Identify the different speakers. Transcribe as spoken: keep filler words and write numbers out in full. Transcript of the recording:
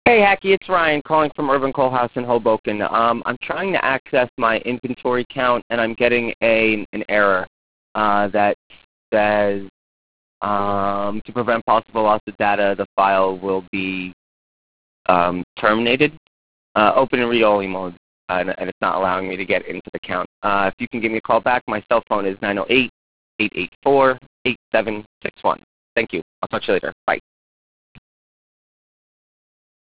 Speaker 1: Hey, Hacky, it's Ryan calling from Urban Coal House in Hoboken. Um, I'm trying to access my inventory count, and I'm getting a, an error uh, that says um, to prevent possible loss of data, the file will be um, terminated. Uh, open in read-only mode, uh, and, and it's not allowing me to get into the count. Uh, if you can give me a call back, my cell phone is nine oh eight, eight eight four, eight seven six one. Thank you. I'll talk to you later. Bye.